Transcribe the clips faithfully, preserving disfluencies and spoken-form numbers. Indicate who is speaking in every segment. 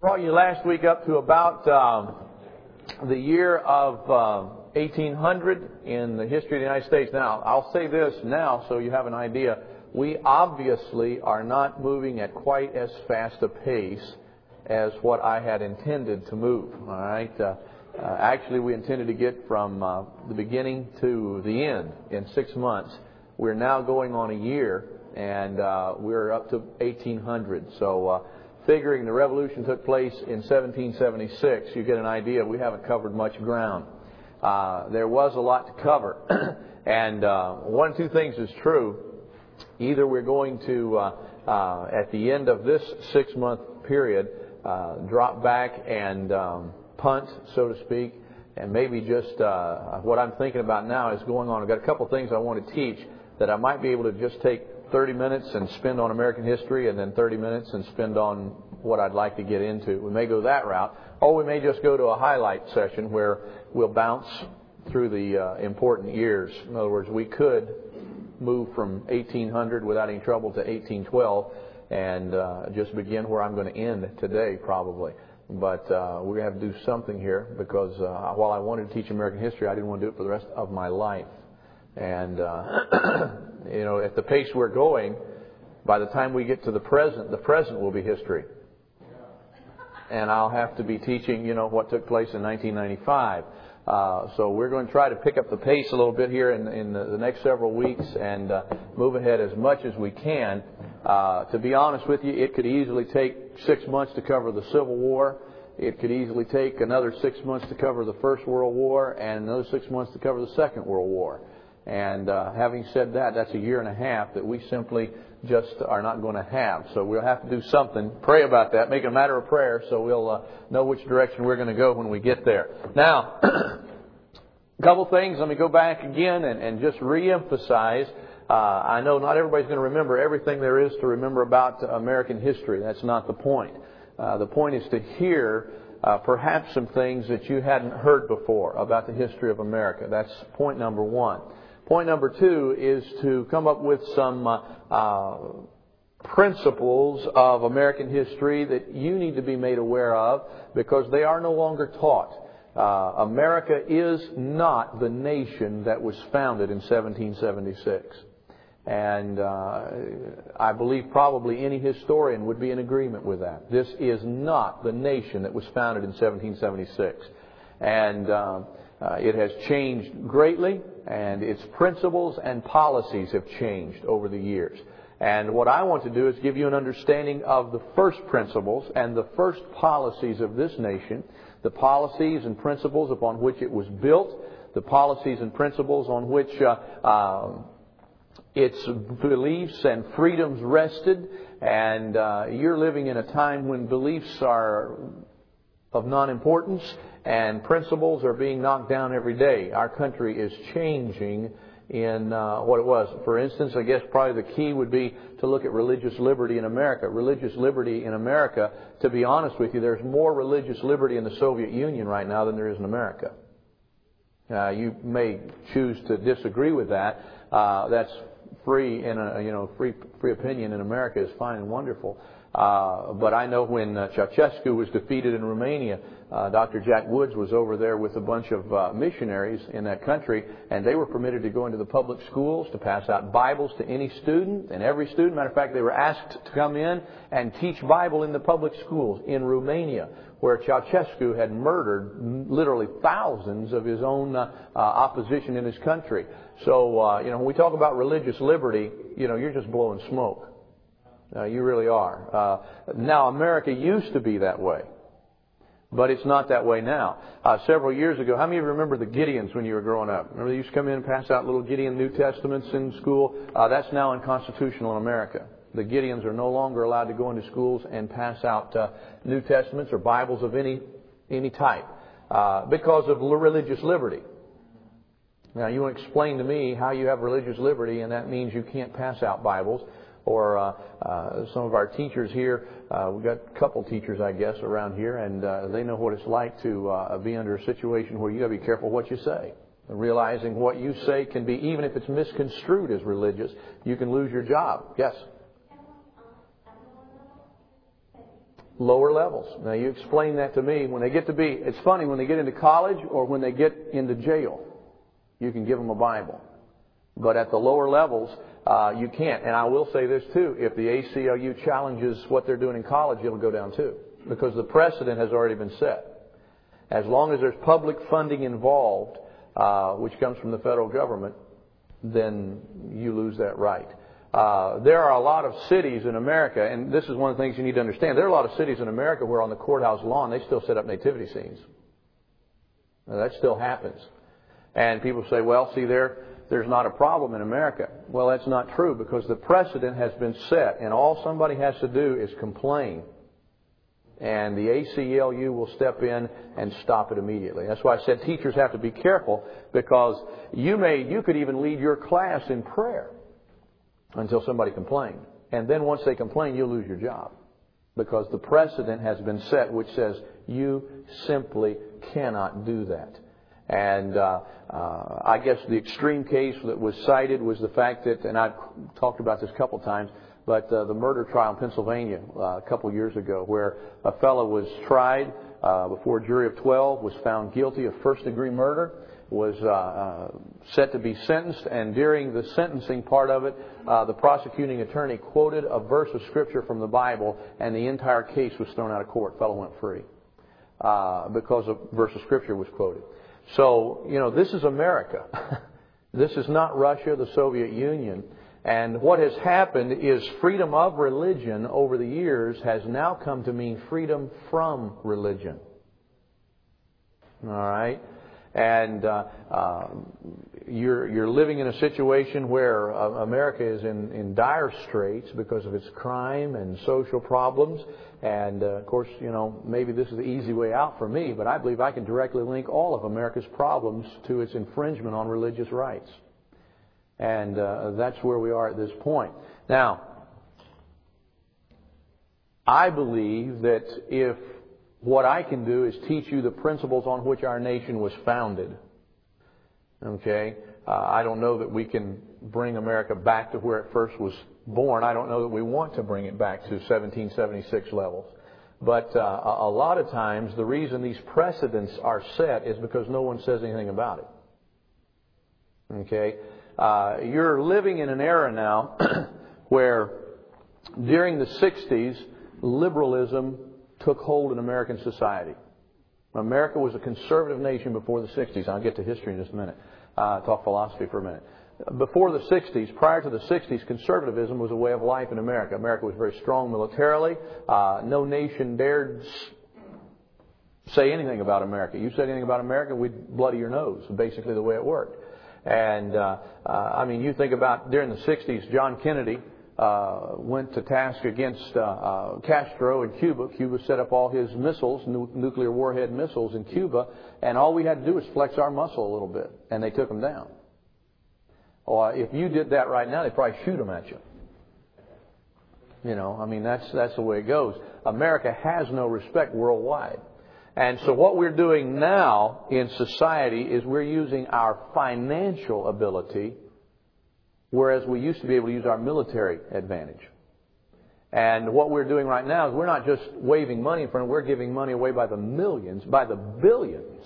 Speaker 1: Brought you last week up to about um, the year of uh, eighteen hundred in the history of the United States. Now, I'll say this now so you have an idea. We obviously are not moving at quite as fast a pace as what I had intended to move. All right. Uh, uh, actually, we intended to get from uh, the beginning to the end in six months. We're now going on a year, and uh, we're up to eighteen hundred. So. Uh, Figuring the revolution took place in seventeen seventy-six, you get an idea we haven't covered much ground. Uh, there was a lot to cover. and uh, one of two things is true. Either we're going to, uh, uh, at the end of this six-month period, uh, drop back and um, punt, so to speak, and maybe just uh, what I'm thinking about now is going on. I've got a couple of things I want to teach that I might be able to just take thirty minutes and spend on American history, and then thirty minutes and spend on what I'd like to get into. We may go that route, or we may just go to a highlight session where we'll bounce through the uh, important years. In other words, we could move from eighteen hundred without any trouble to eighteen twelve and uh, just begin where I'm going to end today, probably. But uh, we're going to have to do something here because uh, while I wanted to teach American history, I didn't want to do it for the rest of my life. And, uh, you know, at the pace we're going, by the time we get to the present, the present will be history. And I'll have to be teaching, you know, what took place in nineteen ninety-five. Uh, so we're going to try to pick up the pace a little bit here in, in the, the next several weeks and uh, move ahead as much as we can. Uh, to be honest with you, it could easily take six months to cover the Civil War. It could easily take another six months to cover the First World War and another six months to cover the Second World War. And uh, having said that, that's a year and a half that we simply just are not going to have. So we'll have to do something. Pray about that. Make it a matter of prayer so we'll uh, know which direction we're going to go when we get there. Now, a couple things. Let me go back again and, and just reemphasize. Uh, I know not everybody's going to remember everything there is to remember about American history. That's not the point. Uh, the point is to hear uh, perhaps some things that you hadn't heard before about the history of America. That's point number one. Point number two is to come up with some uh, uh, principles of American history that you need to be made aware of because they are no longer taught. Uh, America is not the nation that was founded in seventeen seventy-six. And uh, I believe probably any historian would be in agreement with that. This is not the nation that was founded in seventeen seventy-six. And uh, uh, it has changed greatly, and its principles and policies have changed over the years. And what I want to do is give you an understanding of the first principles and the first policies of this nation, the policies and principles upon which it was built, the policies and principles on which uh, uh, its beliefs and freedoms rested. And uh, you're living in a time when beliefs are of non-importance and principles are being knocked down every day. Our country is changing in uh, what it was. For instance, I guess probably the key would be to look at religious liberty in America. Religious liberty in America, to be honest with you, there's more religious liberty in the Soviet Union right now than there is in America. Uh, you may choose to disagree with that. Uh, that's free in a, you know, free free opinion in America is fine and wonderful. Uh, but I know when uh, Ceausescu was defeated in Romania, uh, Doctor Jack Woods was over there with a bunch of uh, missionaries in that country, and they were permitted to go into the public schools to pass out Bibles to any student, and every student. Matter of fact, they were asked to come in and teach Bible in the public schools in Romania, where Ceausescu had murdered literally thousands of his own uh, uh, opposition in his country. So, uh, you know, when we talk about religious liberty, you know, you're just blowing smoke. Uh, you really are. Uh, now, America used to be that way, but it's not that way now. Uh, several years ago, how many of you remember the Gideons when you were growing up? Remember they used to come in and pass out little Gideon New Testaments in school? Uh, that's now unconstitutional in America. The Gideons are no longer allowed to go into schools and pass out uh, New Testaments or Bibles of any any type uh, because of religious liberty. Now, you want to explain to me how you have religious liberty and that means you can't pass out Bibles. Or uh, uh, some of our teachers here, uh, we've got a couple teachers, I guess, around here, and uh, they know what it's like to uh, be under a situation where you got to be careful what you say. Realizing what you say can be, even if it's misconstrued as religious, you can lose your job. Yes? Lower levels. Now you explain that to me. When they get to be, it's funny, when they get into college or when they get into jail, you can give them a Bible. But at the lower levels, uh, you can't. And I will say this too, if the A C L U challenges what they're doing in college, it'll go down too. Because the precedent has already been set. As long as there's public funding involved, uh, which comes from the federal government, then you lose that right. Uh, there are a lot of cities in America, and this is one of the things you need to understand. There are a lot of cities in America where on the courthouse lawn they still set up nativity scenes. Now, that still happens. And people say, well, see, there, there's not a problem in America. Well, that's not true because the precedent has been set, and all somebody has to do is complain. And the A C L U will step in and stop it immediately. That's why I said teachers have to be careful because you may, you could even lead your class in prayer until somebody complained. And then once they complain, you'll lose your job. Because the precedent has been set which says you simply cannot do that. And uh, uh, I guess the extreme case that was cited was the fact that, and I've talked about this a couple times, but uh, the murder trial in Pennsylvania uh, a couple years ago where a fellow was tried uh, before a jury of twelve, was found guilty of first-degree murder, was uh, uh, set to be sentenced, and during the sentencing part of it, uh, the prosecuting attorney quoted a verse of Scripture from the Bible, and the entire case was thrown out of court. The fellow went free uh, because a verse of Scripture was quoted. So, you know, this is America. This is not Russia, the Soviet Union. And what has happened is freedom of religion over the years has now come to mean freedom from religion. All right? And uh, uh, you're you're living in a situation where uh, America is in, in dire straits because of its crime and social problems. And, uh, of course, you know, maybe this is the easy way out for me, but I believe I can directly link all of America's problems to its infringement on religious rights. And uh, that's where we are at this point. Now, I believe that if what I can do is teach you the principles on which our nation was founded. Okay? Uh, I don't know that we can bring America back to where it first was born. I don't know that we want to bring it back to seventeen seventy-six levels. But uh, a lot of times the reason these precedents are set is because no one says anything about it. Okay? Uh, you're living in an era now where during the sixties, liberalism took hold in American society. America was a conservative nation before the sixties. I'll get to history in just a minute. Uh, talk philosophy for a minute. Before the sixties, prior to the sixties, conservatism was a way of life in America. America was very strong militarily. Uh, no nation dared say anything about America. You said anything about America, we'd bloody your nose. Basically the way it worked. And, uh, uh, I mean, you think about during the sixties, John Kennedy Uh, went to task against uh, uh, Castro in Cuba. Cuba set up all his missiles, nu- nuclear warhead missiles in Cuba, and all we had to do was flex our muscle a little bit, and they took them down. Or if you did that right now, they'd probably shoot them at you. You know, I mean, that's that's the way it goes. America has no respect worldwide. And so what we're doing now in society is we're using our financial ability, whereas we used to be able to use our military advantage. And what we're doing right now is we're not just waving money in front of them, we're giving money away by the millions, by the billions.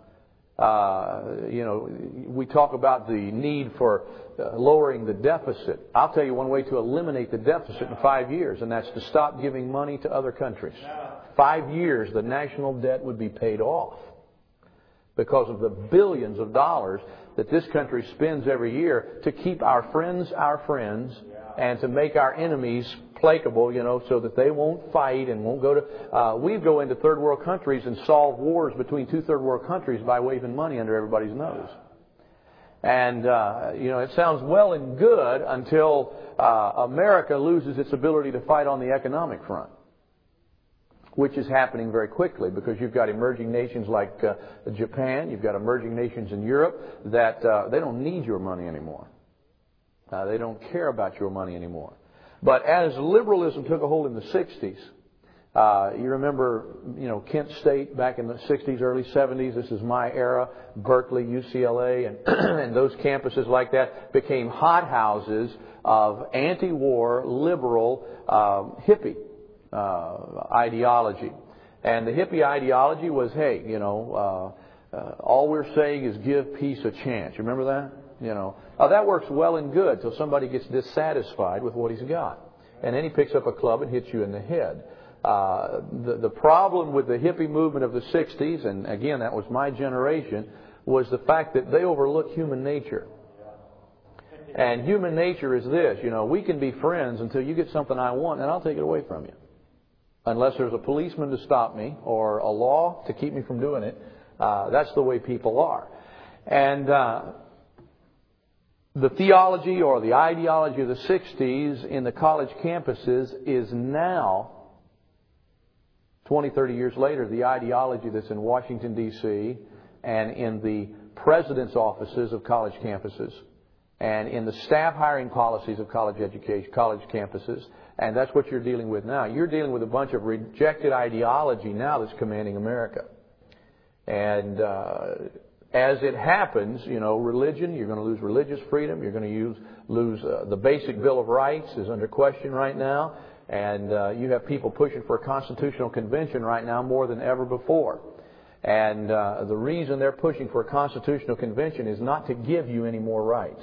Speaker 1: Uh, you know, we talk about the need for uh, lowering the deficit. I'll tell you one way to eliminate the deficit in five years, and that's to stop giving money to other countries. Five years, the national debt would be paid off because of the billions of dollars that this country spends every year to keep our friends our friends and to make our enemies placable, you know, so that they won't fight and won't go to... Uh, we go into third world countries and solve wars between two third world countries by waving money under everybody's nose. And, uh, you know, it sounds well and good until uh, America loses its ability to fight on the economic front, which is happening very quickly because you've got emerging nations like uh, Japan, you've got emerging nations in Europe that uh, they don't need your money anymore. Uh, they don't care about your money anymore. But as liberalism took a hold in the sixties, uh, you remember, you know, Kent State back in the sixties, early seventies, this is my era, Berkeley, U C L A, and, and those campuses like that became hothouses of anti-war, liberal, um, hippie uh, ideology. And the hippie ideology was, hey, you know, uh, uh, all we're saying is give peace a chance. You remember that? You know, uh, that works well and good till somebody gets dissatisfied with what he's got. And then he picks up a club and hits you in the head. Uh, the, the problem with the hippie movement of the sixties, and again, that was my generation, was the fact that they overlooked human nature. And human nature is this, you know, we can be friends until you get something I want and I'll take it away from you. Unless there's a policeman to stop me or a law to keep me from doing it. Uh, that's the way people are. And uh, the theology or the ideology of the sixties in the college campuses is now, twenty, thirty years later, the ideology that's in Washington, D C and in the president's offices of college campuses and in the staff hiring policies of college education, college campuses. And that's what you're dealing with now. You're dealing with a bunch of rejected ideology now that's commanding America. And uh, as it happens, you know, religion, you're going to lose religious freedom. You're going to use, lose uh, the basic Bill of Rights is under question right now. And uh, you have people pushing for a constitutional convention right now more than ever before. And uh, the reason they're pushing for a constitutional convention is not to give you any more rights.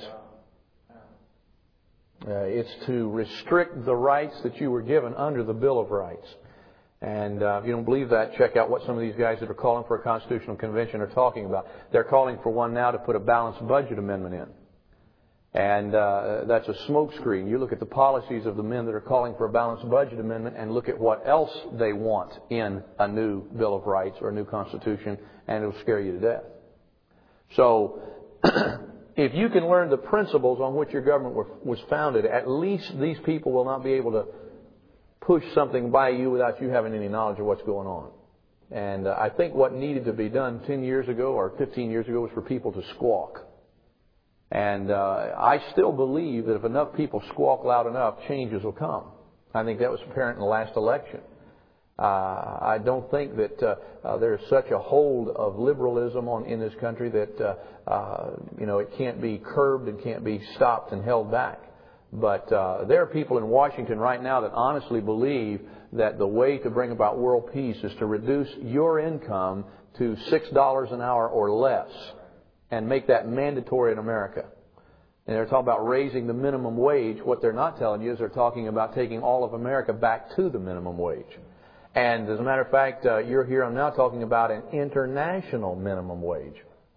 Speaker 1: Uh, it's to restrict the rights that you were given under the Bill of Rights. And uh, if you don't believe that, check out what some of these guys that are calling for a constitutional convention are talking about. They're calling for one now to put a balanced budget amendment in. And uh, that's a smokescreen. You look at the policies of the men that are calling for a balanced budget amendment and look at what else they want in a new Bill of Rights or a new Constitution, and it'll scare you to death. So if you can learn the principles on which your government was founded, at least these people will not be able to push something by you without you having any knowledge of what's going on. And uh, I think what needed to be done ten years ago or fifteen years ago was for people to squawk. And uh, I still believe that if enough people squawk loud enough, changes will come. I think that was apparent in the last election. Uh, I don't think that uh, uh, there's such a hold of liberalism on in this country that uh, uh, you know it can't be curbed and can't be stopped and held back. But uh, there are people in Washington right now that honestly believe that the way to bring about world peace is to reduce your income to six dollars an hour or less and make that mandatory in America. And they're talking about raising the minimum wage. What they're not telling you is they're talking about taking all of America back to the minimum wage. And as a matter of fact, uh, you're here, I'm now talking about an international minimum wage.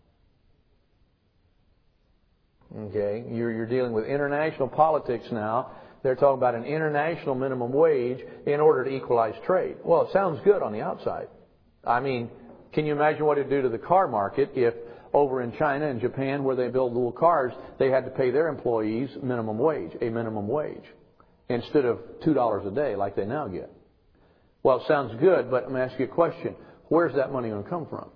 Speaker 1: Okay, you're, you're dealing with international politics now. They're talking about an international minimum wage in order to equalize trade. Well, it sounds good on the outside. I mean, can you imagine what it'd do to the car market if over in China and Japan, where they build little cars, they had to pay their employees minimum wage, a minimum wage, instead of two dollars a day like they now get? Well, it sounds good, but I'm going to ask you a question. Where's that money going to come from?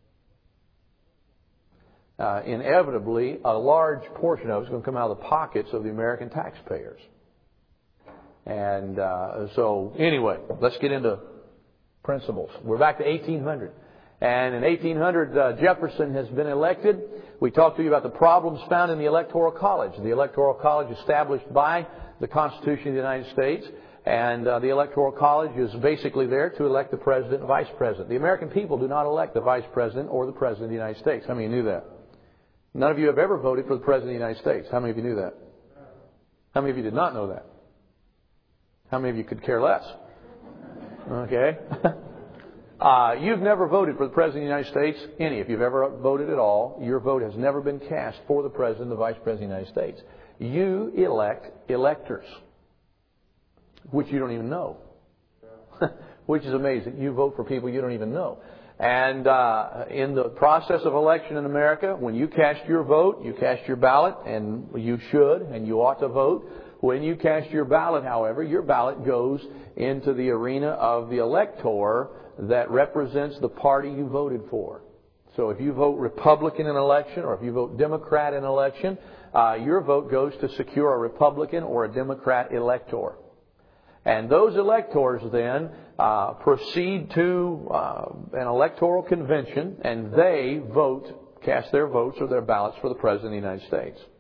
Speaker 1: Uh, inevitably, a large portion of it is going to come out of the pockets of the American taxpayers. And uh, so, anyway, let's get into principles. We're back to eighteen hundred. And in eighteen hundred, uh, Jefferson has been elected. We talked to you about the problems found in the Electoral College. The Electoral College established by the Constitution of the United States. And uh, the Electoral College is basically there to elect the President and Vice President. The American people do not elect the Vice President or the President of the United States. How many of you knew that? None of you have ever voted for the President of the United States. How many of you knew that? How many of you did not know that? How many of you could care less? Okay. uh, you've never voted for the President of the United States. Any. If you've ever voted at all, your vote has never been cast for the President and the Vice President of the United States. You elect electors, which you don't even know. Which is amazing. You vote for people you don't even know. And uh, in the process of election in America, when you cast your vote, you cast your ballot, and you should, and you ought to vote. When you cast your ballot, however, your ballot goes into the arena of the elector that represents the party you voted for. So if you vote Republican in an election, or if you vote Democrat in an election, uh, your vote goes to secure a Republican or a Democrat elector. And those electors then uh, proceed to uh, an electoral convention, and they vote, cast their votes or their ballots for the President of the United States.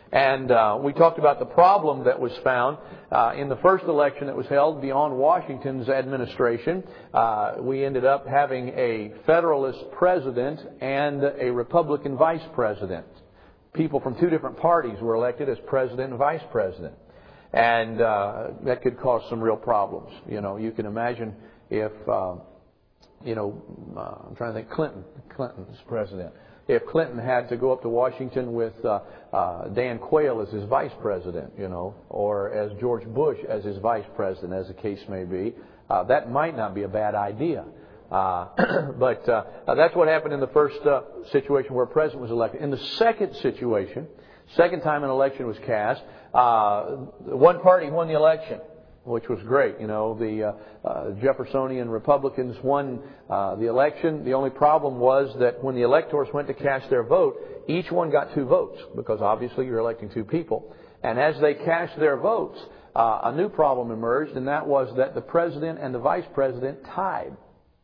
Speaker 1: And uh, we talked about the problem that was found uh, in the first election that was held beyond Washington's administration. Uh, we ended up having a Federalist president and a Republican vice president. People from two different parties were elected as president and vice president. And uh, that could cause some real problems. You know, you can imagine if, uh, you know, uh, I'm trying to think, Clinton, Clinton's president. If Clinton had to go up to Washington with uh, uh, Dan Quayle as his vice president, you know, or as George Bush as his vice president, as the case may be, uh, that might not be a bad idea. Uh, but uh, that's what happened in the first uh, situation where a president was elected. In the second situation, second time an election was cast, uh, one party won the election, which was great. You know, the uh, uh, Jeffersonian Republicans won uh, the election. The only problem was that when the electors went to cast their vote, each one got two votes, because obviously you're electing two people. And as they cast their votes, uh, a new problem emerged, and that was that the president and the vice president tied.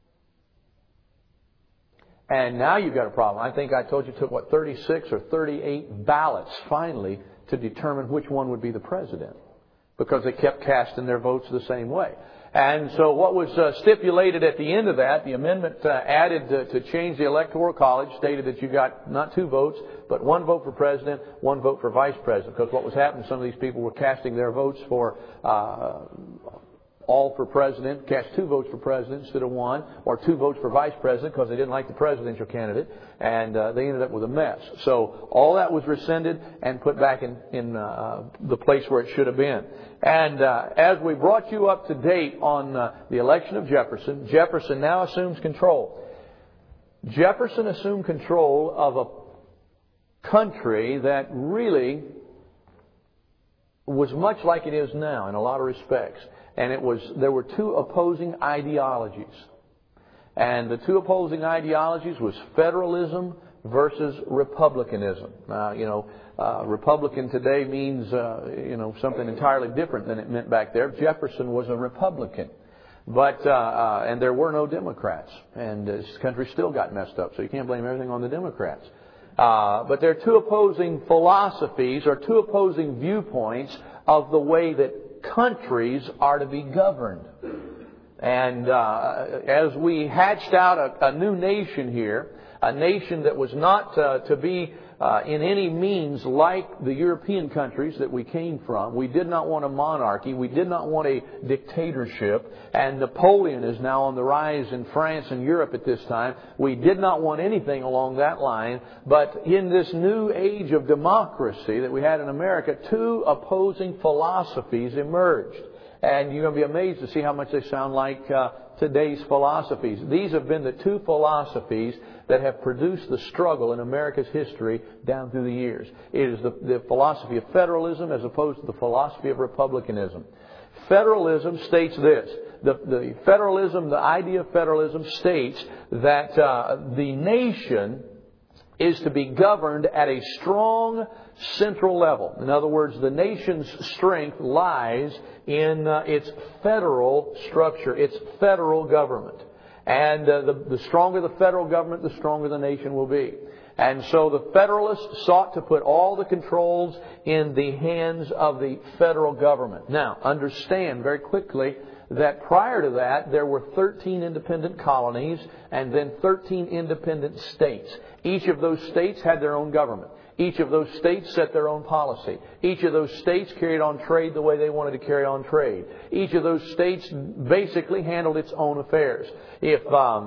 Speaker 1: And now you've got a problem. I think I told you it took, what, thirty-six or thirty-eight ballots finally to determine which one would be the president, because they kept casting their votes the same way. And so what was uh, stipulated at the end of that, the amendment uh, added to, to change the Electoral College, stated that you got not two votes, but one vote for president, one vote for vice president. Because what was happening, some of these people were casting their votes for uh, all for president, cast two votes for president instead of one, or two votes for vice president because they didn't like the presidential candidate, and uh, they ended up with a mess. So all that was rescinded and put back in, in uh, the place where it should have been. And uh, as we brought you up to date on uh, the election of Jefferson, Jefferson now assumes control. Jefferson assumed control of a country that really was much like it is now in a lot of respects. And it was, there were two opposing ideologies. And the two opposing ideologies was federalism versus republicanism. Now, you know, uh, Republican today means, uh, you know, something entirely different than it meant back there. Jefferson was a Republican. But, uh, uh, and there were no Democrats. And this country still got messed up. So you can't blame everything on the Democrats. Uh, but there are two opposing philosophies or two opposing viewpoints of the way that countries are to be governed. And uh, as we hatched out a, a new nation here, a nation that was not uh, to be uh, in any means like the European countries that we came from. We did not want a monarchy. We did not want a dictatorship. And Napoleon is now on the rise in France and Europe at this time. We did not want anything along that line. But in this new age of democracy that we had in America, two opposing philosophies emerged. And you're going to be amazed to see how much they sound like uh, today's philosophies. These have been the two philosophies that have produced the struggle in America's history down through the years. It is the, the philosophy of federalism as opposed to the philosophy of republicanism. Federalism states this. The, the federalism, the idea of federalism states that uh, the nation is to be governed at a strong central level. In other words, the nation's strength lies in uh, its federal structure, its federal government. And uh, the, the stronger the federal government, the stronger the nation will be. And so the Federalists sought to put all the controls in the hands of the federal government. Now, understand very quickly that prior to that, there were thirteen independent colonies and then thirteen independent states. Each of those states had their own government. Each of those states set their own policy. Each of those states carried on trade the way they wanted to carry on trade. Each of those states basically handled its own affairs. If um,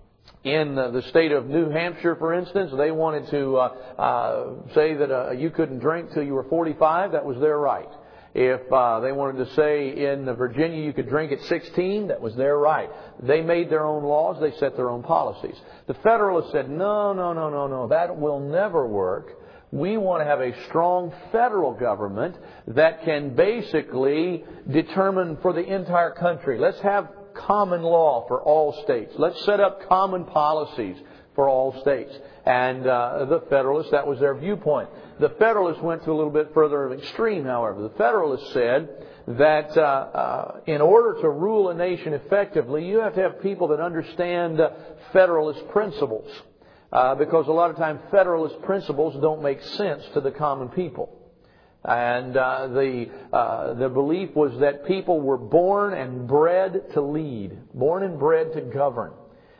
Speaker 1: in the state of New Hampshire, for instance, they wanted to uh, uh, say that uh, you couldn't drink till you were forty-five, that was their right. If uh, they wanted to say in Virginia you could drink at sixteen, that was their right. They made their own laws. They set their own policies. The Federalists said, no, no, no, no, no, that will never work. We want to have a strong federal government that can basically determine for the entire country. Let's have common law for all states. Let's set up common policies for all states. And uh, the Federalists, that was their viewpoint. The Federalists went to a little bit further of extreme, however. The Federalists said that uh, uh, in order to rule a nation effectively, you have to have people that understand uh, Federalist principles. Uh, because a lot of times Federalist principles don't make sense to the common people. And uh, the uh, the belief was that people were born and bred to lead, born and bred to govern.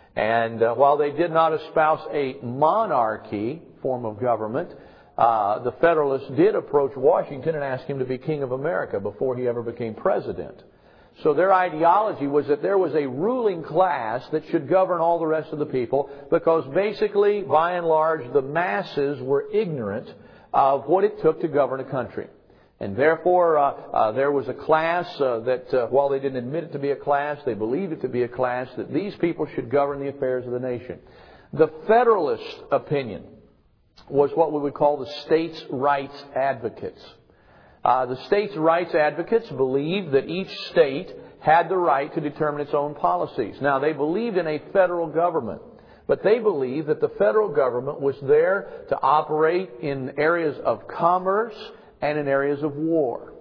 Speaker 1: And uh, while they did not espouse a monarchy form of government, uh, the Federalists did approach Washington and ask him to be King of America before he ever became president. So their ideology was that there was a ruling class that should govern all the rest of the people, because basically, by and large, the masses were ignorant of what it took to govern a country. And therefore, uh, uh, there was a class uh, that, uh, while they didn't admit it to be a class, they believed it to be a class, that these people should govern the affairs of the nation. The Federalist opinion was what we would call the states' rights advocates. Uh, the states' rights advocates believed that each state had the right to determine its own policies. Now, they believed in a federal government. But they believed that the federal government was there to operate in areas of commerce and in areas of war.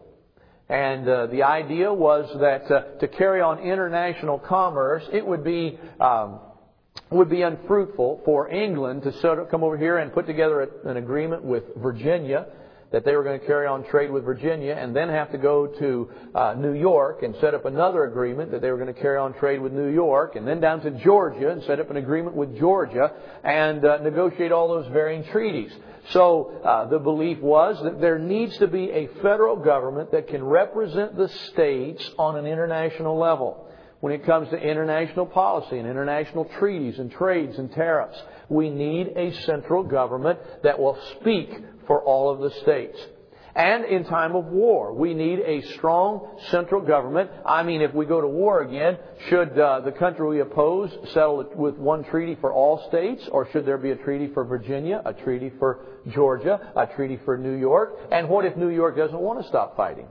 Speaker 1: And uh, the idea was that uh, to carry on international commerce, it would be um, would be unfruitful for England to sort of come over here and put together a, an agreement with Virginia, that they were going to carry on trade with Virginia, and then have to go to uh, New York and set up another agreement that they were going to carry on trade with New York, and then down to Georgia and set up an agreement with Georgia and uh, negotiate all those varying treaties. So uh, the belief was that there needs to be a federal government that can represent the states on an international level. When it comes to international policy and international treaties and trades and tariffs, we need a central government that will speak for all of the states. And in time of war, we need a strong central government. I mean, if we go to war again, should uh, the country we oppose settle it with one treaty for all states? Or should there be a treaty for Virginia, a treaty for Georgia, a treaty for New York? And what if New York doesn't want to stop fighting?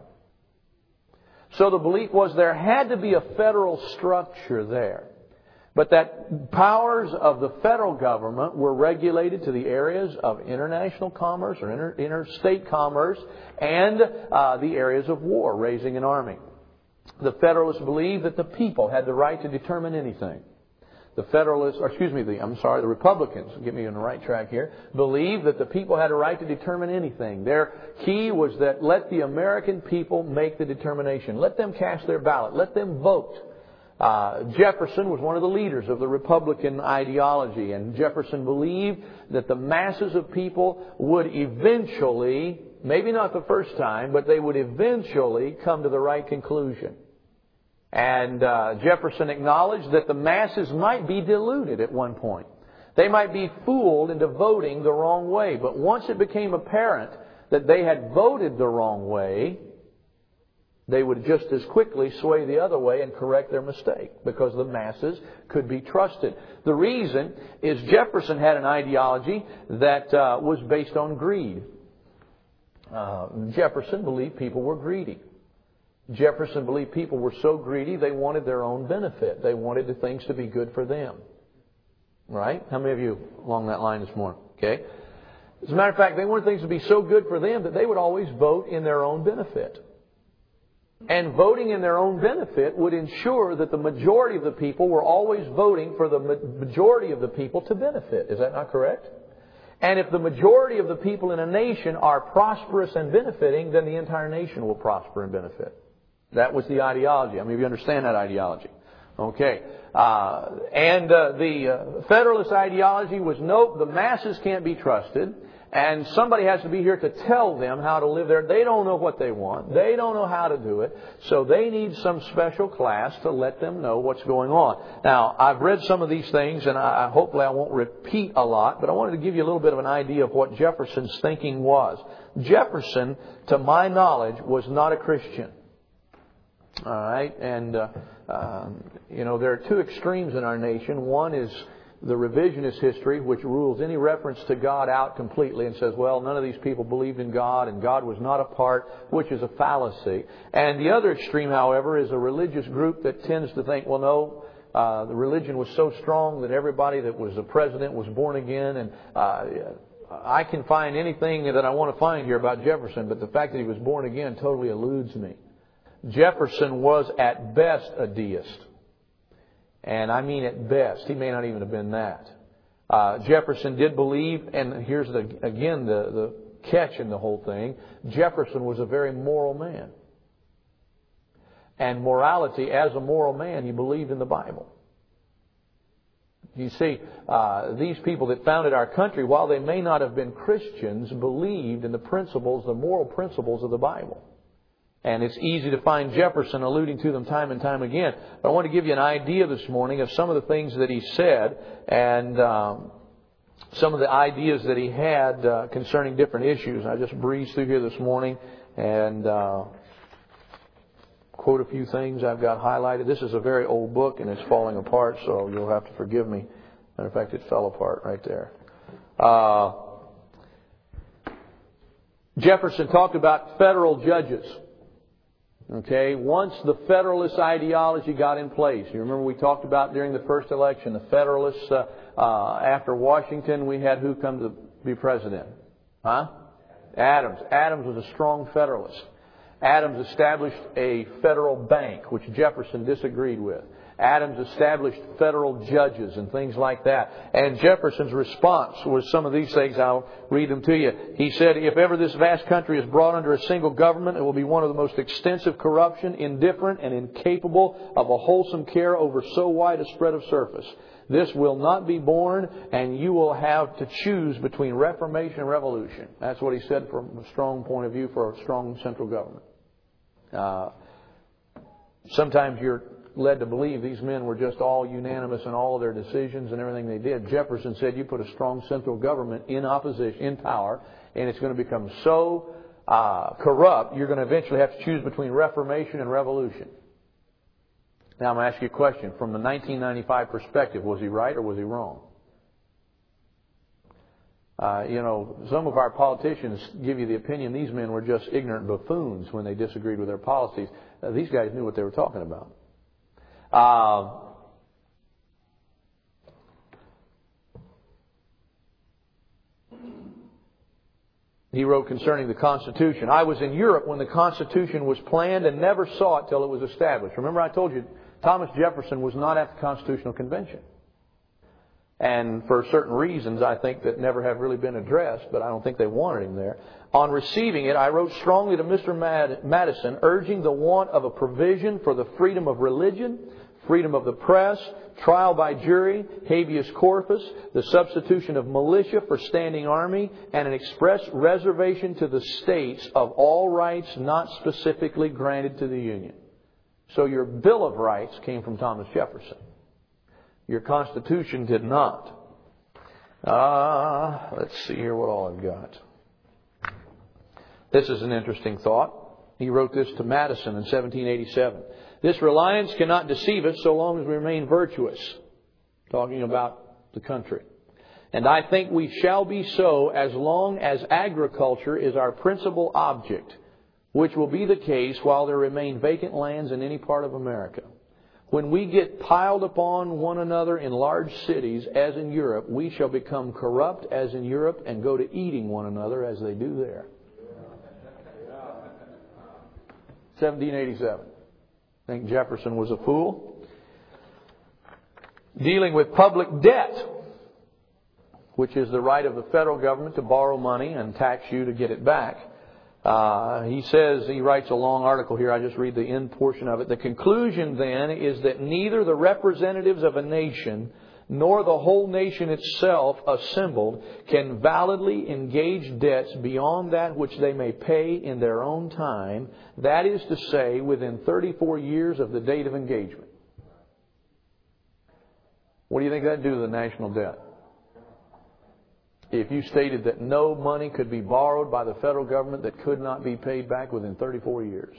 Speaker 1: So the belief was there had to be a federal structure there. But that powers of the federal government were regulated to the areas of international commerce or inter, interstate commerce and uh, the areas of war, raising an army. The Federalists believed that the people had the right to determine anything. The Federalists, or excuse me, the, I'm sorry, the Republicans, get me on the right track here, believed that the people had a right to determine anything. Their key was that let the American people make the determination. Let them cast their ballot. Let them vote. Uh, Jefferson was one of the leaders of the Republican ideology, and Jefferson believed that the masses of people would eventually, maybe not the first time, but they would eventually come to the right conclusion. And uh, Jefferson acknowledged that the masses might be deluded at one point. They might be fooled into voting the wrong way. But once it became apparent that they had voted the wrong way, they would just as quickly sway the other way and correct their mistake, because the masses could be trusted. The reason is Jefferson had an ideology that uh, was based on greed. Uh, Jefferson believed people were greedy. Jefferson believed people were so greedy they wanted their own benefit. They wanted the things to be good for them. Right? How many of you along that line this morning? Okay. As a matter of fact, they wanted things to be so good for them that they would always vote in their own benefit. And voting in their own benefit would ensure that the majority of the people were always voting for the majority of the people to benefit. Is that not correct? And if the majority of the people in a nation are prosperous and benefiting, then the entire nation will prosper and benefit. That was the ideology. I mean, if you understand that ideology. Okay. Uh, and uh, the uh, Federalist ideology was, nope, the masses can't be trusted. And somebody has to be here to tell them how to live there. They don't know what they want. They don't know how to do it. So they need some special class to let them know what's going on. Now, I've read some of these things, and I, hopefully I won't repeat a lot, but I wanted to give you a little bit of an idea of what Jefferson's thinking was. Jefferson, to my knowledge, was not a Christian. All right? And, uh, uh, you know, there are two extremes in our nation. One is the revisionist history, which rules any reference to God out completely and says, well, none of these people believed in God and God was not a part, which is a fallacy. And the other extreme, however, is a religious group that tends to think, well, no, uh, the religion was so strong that everybody that was a president was born again. And uh, I can find anything that I want to find here about Jefferson, but the fact that he was born again totally eludes me. Jefferson was at best a deist. And I mean at best. He may not even have been that. Uh, Jefferson did believe, and here's the, again the, the catch in the whole thing. Jefferson was a very moral man. And morality, as a moral man, he believed in the Bible. You see, uh, these people that founded our country, while they may not have been Christians, believed in the principles, the moral principles of the Bible. And it's easy to find Jefferson alluding to them time and time again. But I want to give you an idea this morning of some of the things that he said and um, some of the ideas that he had uh, concerning different issues. I just breezed through here this morning and uh, quote a few things I've got highlighted. This is a very old book and it's falling apart, so you'll have to forgive me. Matter of fact, it fell apart right there. Uh, Jefferson talked about federal judges. Okay, once the Federalist ideology got in place, you remember we talked about during the first election, the Federalists, uh, uh, after Washington, we had who come to be president? Huh? Adams. Adams was a strong Federalist. Adams established a federal bank, which Jefferson disagreed with. Adams established federal judges and things like that. And Jefferson's response was some of these things. I'll read them to you. He said, if ever this vast country is brought under a single government, it will be one of the most extensive corruption, indifferent, and incapable of a wholesome care over so wide a spread of surface. This will not be borne, and you will have to choose between reformation and revolution. That's what he said from a strong point of view for a strong central government. Uh, sometimes you're led to believe these men were just all unanimous in all of their decisions and everything they did. Jefferson said you put a strong central government in opposition, in power, and it's going to become so uh, corrupt, you're going to eventually have to choose between reformation and revolution. Now I'm going to ask you a question. From the nineteen ninety-five perspective, was he right or was he wrong? Uh, you know, some of our politicians give you the opinion these men were just ignorant buffoons when they disagreed with their policies. Uh, these guys knew what they were talking about. Uh, he wrote concerning the Constitution, I was in Europe when the Constitution was planned and never saw it till it was established. Remember I told you Thomas Jefferson was not at the Constitutional Convention. And for certain reasons, I think, that never have really been addressed, but I don't think they wanted him there. On receiving it, I wrote strongly to Mister Madison, urging the want of a provision for the freedom of religion, freedom of the press, trial by jury, habeas corpus, the substitution of militia for standing army, and an express reservation to the states of all rights not specifically granted to the Union. So your Bill of Rights came from Thomas Jefferson. Your Constitution did not. Ah, uh, let's see here what all I've got. This is an interesting thought. He wrote this to Madison in seventeen eighty-seven. This reliance cannot deceive us so long as we remain virtuous. Talking about the country. And I think we shall be so as long as agriculture is our principal object, which will be the case while there remain vacant lands in any part of America. When we get piled upon one another in large cities, as in Europe, we shall become corrupt as in Europe and go to eating one another as they do there. seventeen eighty-seven. Think Jefferson was a fool? Dealing with public debt, which is the right of the federal government to borrow money and tax you to get it back. Uh, he says, he writes a long article here. I just read the end portion of it. The conclusion then is that neither the representatives of a nation nor the whole nation itself assembled can validly engage debts beyond that which they may pay in their own time. That is to say, within thirty-four years of the date of engagement. What do you think that would do to the national debt? If you stated that no money could be borrowed by the federal government that could not be paid back within thirty-four years.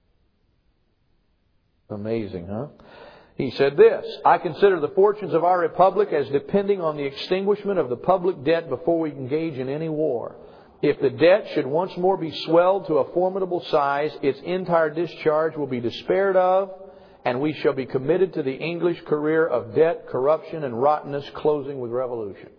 Speaker 1: Amazing, huh? He said this, I consider the fortunes of our republic as depending on the extinguishment of the public debt before we engage in any war. If the debt should once more be swelled to a formidable size, its entire discharge will be despaired of, and we shall be committed to the English career of debt, corruption, and rottenness, closing with revolution.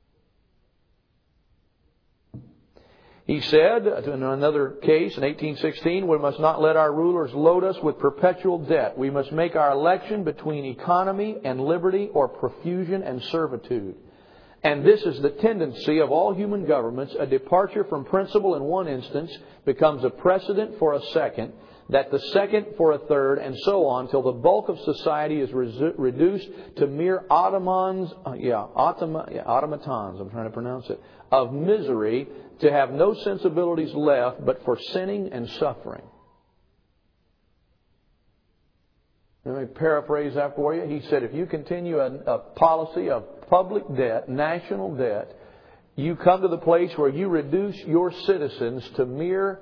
Speaker 1: He said, in another case, in eighteen sixteen, we must not let our rulers load us with perpetual debt. We must make our election between economy and liberty or profusion and servitude. And this is the tendency of all human governments. A departure from principle in one instance becomes a precedent for a second, that the second for a third, and so on, till the bulk of society is resu- reduced to mere automons, uh, yeah, automa, yeah, automatons, I'm trying to pronounce it, of misery, to have no sensibilities left but for sinning and suffering. Let me paraphrase that for you. He said, if you continue a, a policy of public debt, national debt, you come to the place where you reduce your citizens to mere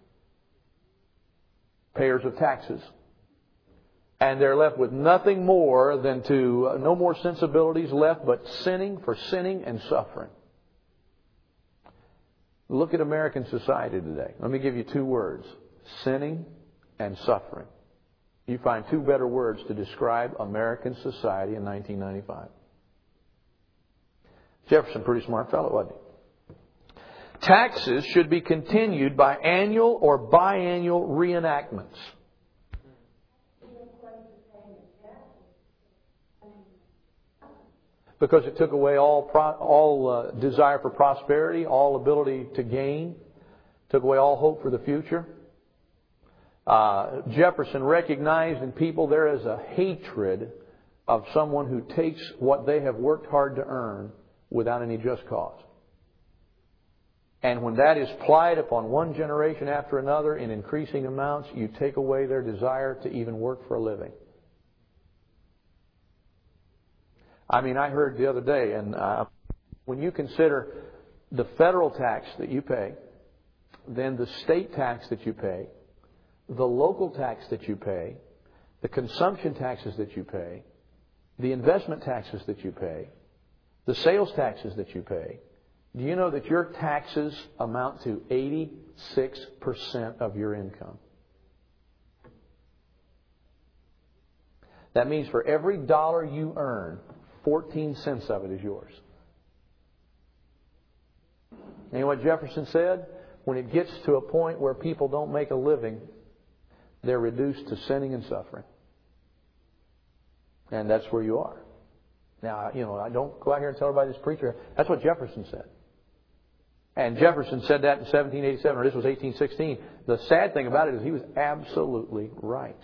Speaker 1: payers of taxes. And they're left with nothing more than to, uh, no more sensibilities left but sinning for sinning and suffering. Look at American society today. Let me give you two words. Sinning and suffering. You find two better words to describe American society in nineteen ninety-five. Jefferson, pretty smart fellow, wasn't he? Taxes should be continued by annual or biannual reenactments. Because it took away all pro, all uh, desire for prosperity, all ability to gain, took away all hope for the future. Uh, Jefferson recognized in people there is a hatred of someone who takes what they have worked hard to earn without any just cause. And when that is plied upon one generation after another in increasing amounts, you take away their desire to even work for a living. I mean, I heard the other day, and uh, when you consider the federal tax that you pay, then the state tax that you pay, the local tax that you pay, the consumption taxes that you pay, the investment taxes that you pay, the sales taxes that you pay, do you know that your taxes amount to eighty-six percent of your income? That means for every dollar you earn, fourteen cents of it is yours. And you know what Jefferson said? When it gets to a point where people don't make a living, they're reduced to sinning and suffering. And that's where you are. Now, you know, I don't go out here and tell everybody this preacher. That's what Jefferson said. And Jefferson said that in seventeen eighty-seven, or this was eighteen sixteen. The sad thing about it is he was absolutely right.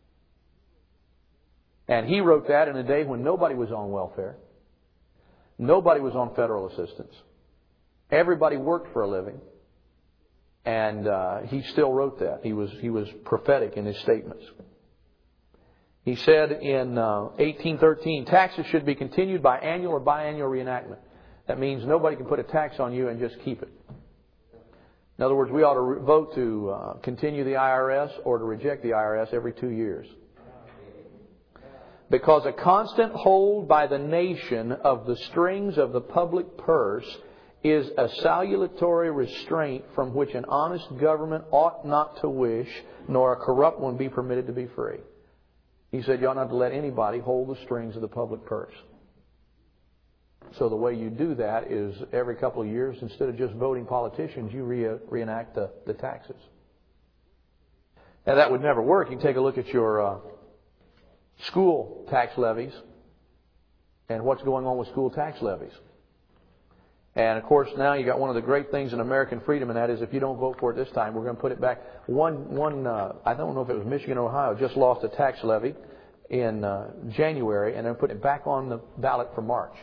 Speaker 1: And he wrote that in a day when nobody was on welfare. Nobody was on federal assistance. Everybody worked for a living. And uh, he still wrote that. He was he was prophetic in his statements. He said in uh, eighteen thirteen, taxes should be continued by annual or biannual reenactment. That means nobody can put a tax on you and just keep it. In other words, we ought to re- vote to uh, continue the I R S or to reject the I R S every two years. Because a constant hold by the nation of the strings of the public purse is a salutary restraint from which an honest government ought not to wish, nor a corrupt one be permitted to be free. He said you ought not to let anybody hold the strings of the public purse. So the way you do that is every couple of years, instead of just voting politicians, you re- reenact the, the taxes. Now that would never work. You can take a look at your uh, school tax levies and what's going on with school tax levies. And of course, now you got one of the great things in American freedom, and that is if you don't vote for it this time, we're going to put it back. One, one, uh, I don't know if it was Michigan or Ohio, just lost a tax levy in uh, January, and they're putting it back on the ballot for March.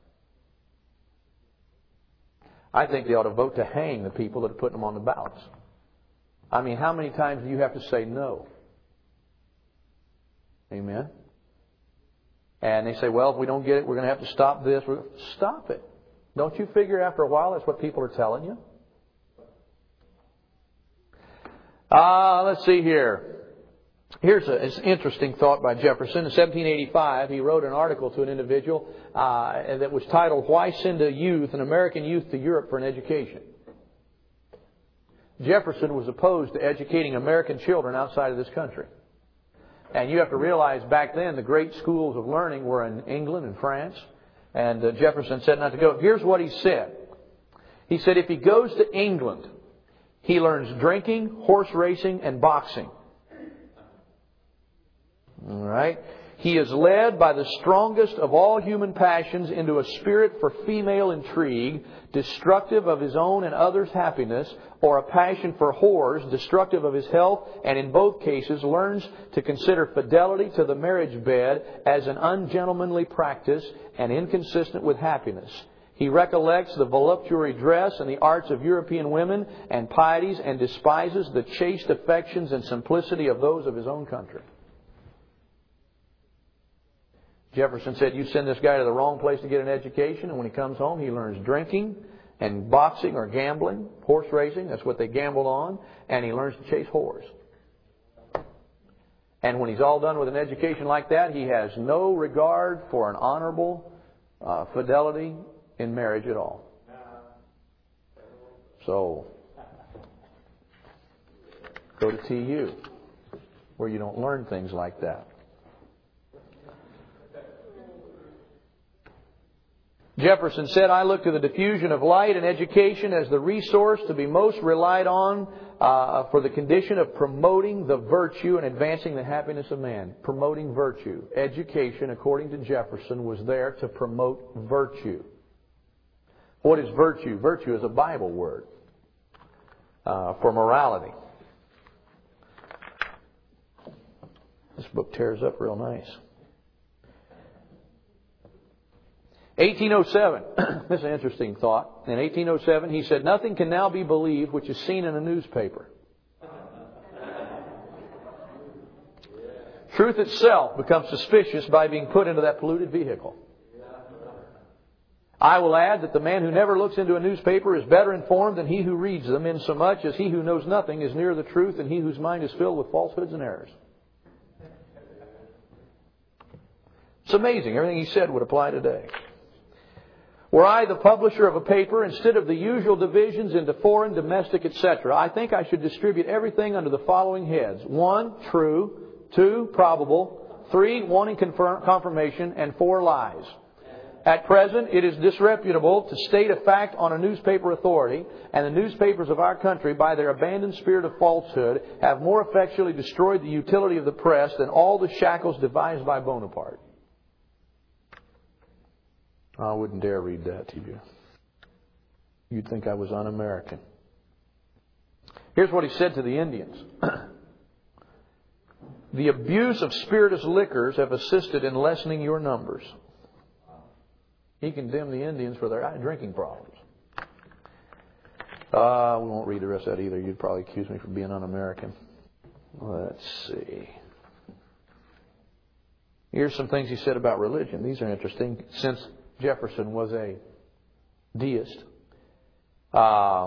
Speaker 1: I think they ought to vote to hang the people that are putting them on the ballots. I mean, how many times do you have to say no? Amen. And they say, well, if we don't get it, we're going to have to stop this. Stop it. Don't you figure after a while that's what people are telling you? Ah, uh, let's see here. Here's a, an interesting thought by Jefferson. In seventeen eighty-five, he wrote an article to an individual uh, that was titled, Why Send a Youth, an American Youth to Europe for an Education? Jefferson was opposed to educating American children outside of this country. And you have to realize back then the great schools of learning were in England and France. And uh, Jefferson said not to go. Here's what he said. He said if he goes to England, he learns drinking, horse racing, and boxing. All right. He is led by the strongest of all human passions into a spirit for female intrigue, destructive of his own and others' happiness, or a passion for whores, destructive of his health, and in both cases learns to consider fidelity to the marriage bed as an ungentlemanly practice and inconsistent with happiness. He recollects the voluptuary dress and the arts of European women and pieties, and despises the chaste affections and simplicity of those of his own country. Jefferson said, you send this guy to the wrong place to get an education, and when he comes home he learns drinking and boxing or gambling, horse racing, that's what they gambled on, and he learns to chase whores. And when he's all done with an education like that, he has no regard for an honorable uh, fidelity in marriage at all. So, go to T U, where you don't learn things like that. Jefferson said, I look to the diffusion of light and education as the resource to be most relied on uh, for the condition of promoting the virtue and advancing the happiness of man. Promoting virtue. Education, according to Jefferson, was there to promote virtue. What is virtue? Virtue is a Bible word uh, for morality. This book tears up real nice. eighteen oh seven. This is an interesting thought. In eighteen oh seven, he said, nothing can now be believed which is seen in a newspaper. Truth itself becomes suspicious by being put into that polluted vehicle. I will add that the man who never looks into a newspaper is better informed than he who reads them, insomuch as he who knows nothing is nearer the truth than he whose mind is filled with falsehoods and errors. It's amazing. Everything he said would apply today. Were I the publisher of a paper, instead of the usual divisions into foreign, domestic, et cetera, I think I should distribute everything under the following heads. One, true. Two, probable. Three, wanting confirm, confirmation. And four, lies. At present, it is disreputable to state a fact on a newspaper authority, and the newspapers of our country, by their abandoned spirit of falsehood, have more effectually destroyed the utility of the press than all the shackles devised by Bonaparte. I wouldn't dare read that to you. You'd think I was un-American. Here's what he said to the Indians. The abuse of spirituous liquors have assisted in lessening your numbers. He condemned the Indians for their drinking problems. Uh, we won't read the rest of that either. You'd probably accuse me for being un-American. Let's see. Here's some things he said about religion. These are interesting. Since Jefferson was a deist, uh,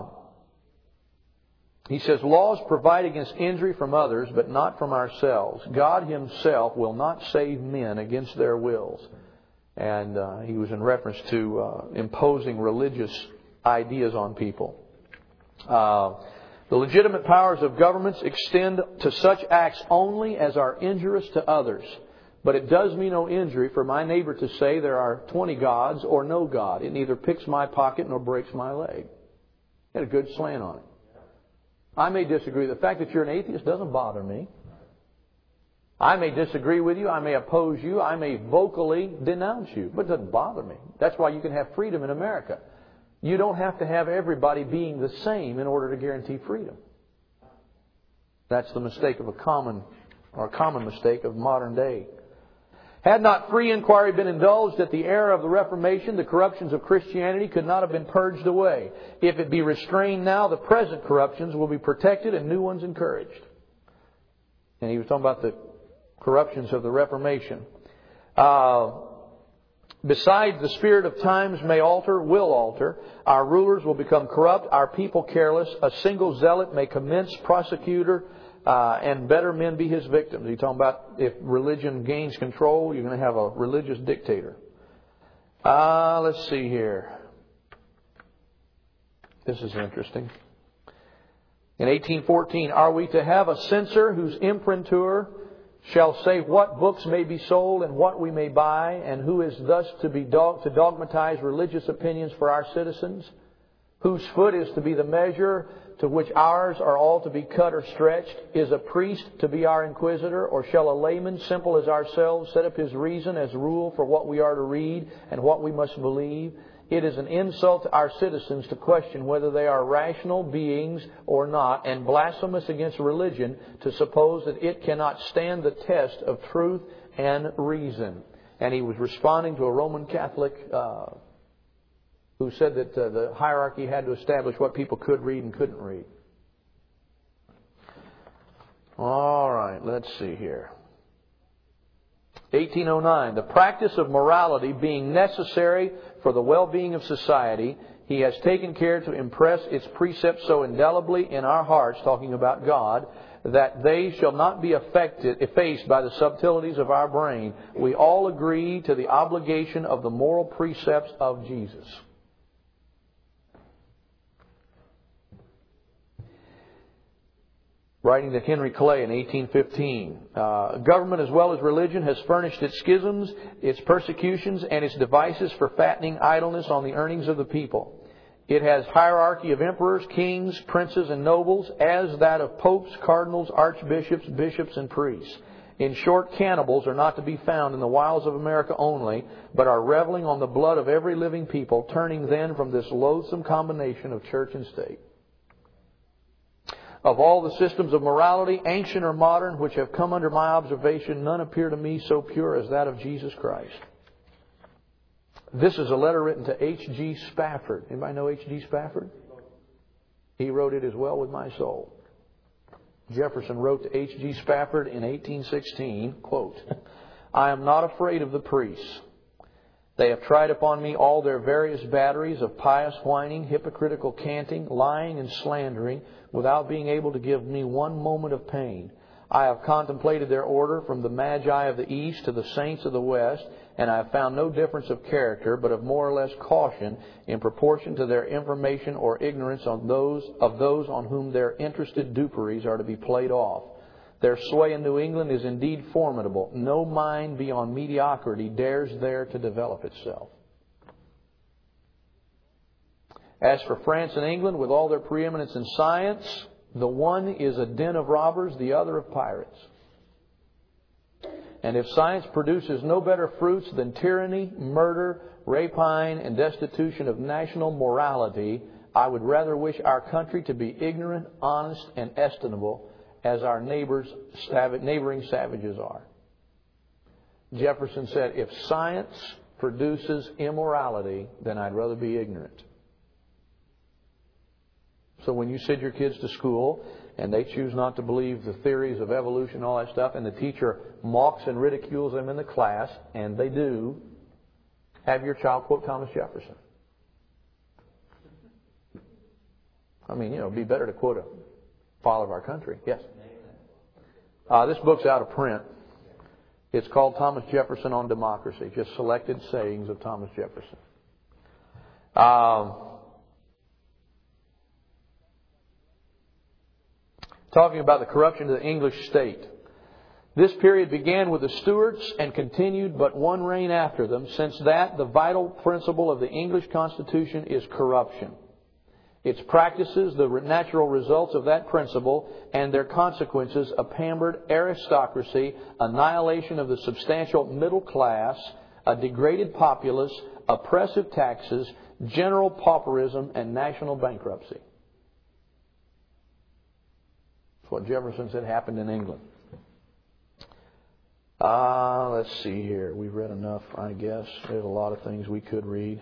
Speaker 1: he says, laws provide against injury from others, but not from ourselves. God Himself will not save men against their wills. And uh, he was in reference to uh, imposing religious ideas on people. Uh, the legitimate powers of governments extend to such acts only as are injurious to others. But it does me no injury for my neighbor to say there are twenty gods or no God. It neither picks my pocket nor breaks my leg. He had a good slant on it. I may disagree. The fact that you're an atheist doesn't bother me. I may disagree with you. I may oppose you. I may vocally denounce you. But it doesn't bother me. That's why you can have freedom in America. You don't have to have everybody being the same in order to guarantee freedom. That's the mistake of a common, or a common mistake of modern day. Had not free inquiry been indulged at the era of the Reformation, the corruptions of Christianity could not have been purged away. If it be restrained now, the present corruptions will be protected and new ones encouraged. And he was talking about the corruptions of the Reformation. Uh, besides, the spirit of times may alter, will alter. Our rulers will become corrupt, our people careless. A single zealot may commence prosecutor, Uh, and better men be his victims. He's talking about if religion gains control, you're going to have a religious dictator. Uh, let's see here. This is interesting. In eighteen fourteen, are we to have a censor whose imprinter shall say what books may be sold and what we may buy, and who is thus to be dog- to dogmatize religious opinions for our citizens? whose foot is to be the measure to which ours are all to be cut or stretched? Is a priest to be our inquisitor? Or shall a layman, simple as ourselves, set up his reason as rule for what we are to read and what we must believe? It is an insult to our citizens to question whether they are rational beings or not, and blasphemous against religion to suppose that it cannot stand the test of truth and reason. And he was responding to a Roman Catholic uh, who said that uh, the hierarchy had to establish what people could read and couldn't read. All right, let's see here. eighteen oh nine, the practice of morality being necessary for the well-being of society, he has taken care to impress its precepts so indelibly in our hearts, talking about God, that they shall not be affected, effaced by the subtleties of our brain. We all agree to the obligation of the moral precepts of Jesus. Writing to Henry Clay in eighteen fifteen, uh, government as well as religion has furnished its schisms, its persecutions, and its devices for fattening idleness on the earnings of the people. It has hierarchy of emperors, kings, princes, and nobles, as that of popes, cardinals, archbishops, bishops, and priests. In short, cannibals are not to be found in the wilds of America only, but are reveling on the blood of every living people, turning then from this loathsome combination of church and state. Of all the systems of morality, ancient or modern, which have come under my observation, none appear to me so pure as that of Jesus Christ. This is a letter written to H G Spafford. Anybody know H G Spafford? He wrote it as well with my soul. Jefferson wrote to H G Spafford in eighteen sixteen, quote, I am not afraid of the priests. They have tried upon me all their various batteries of pious whining, hypocritical canting, lying and slandering, without being able to give me one moment of pain. I have contemplated their order from the Magi of the East to the saints of the West, and I have found no difference of character, but of more or less caution in proportion to their information or ignorance on those of those on whom their interested duperies are to be played off. Their sway in New England is indeed formidable. No mind beyond mediocrity dares there to develop itself. As for France and England, with all their preeminence in science, the one is a den of robbers, the other of pirates. And if science produces no better fruits than tyranny, murder, rapine, and destitution of national morality, I would rather wish our country to be ignorant, honest, and estimable, as our neighbors, neighboring savages are. Jefferson said, if science produces immorality, then I'd rather be ignorant. So when you send your kids to school and they choose not to believe the theories of evolution and all that stuff, and the teacher mocks and ridicules them in the class, and they do, have your child quote Thomas Jefferson. I mean, you know, it'd be better to quote a father of our country. Yes? Uh, this book's out of print. It's called Thomas Jefferson on Democracy. Just selected sayings of Thomas Jefferson. Um, talking about the corruption of the English state. This period began with the Stuarts and continued but one reign after them. Since that, the vital principle of the English Constitution is corruption. Its practices, the natural results of that principle, and their consequences, a pampered aristocracy, annihilation of the substantial middle class, a degraded populace, oppressive taxes, general pauperism, and national bankruptcy. That's what Jefferson said happened in England. Ah, uh, let's see here. We've read enough, I guess. There's a lot of things we could read.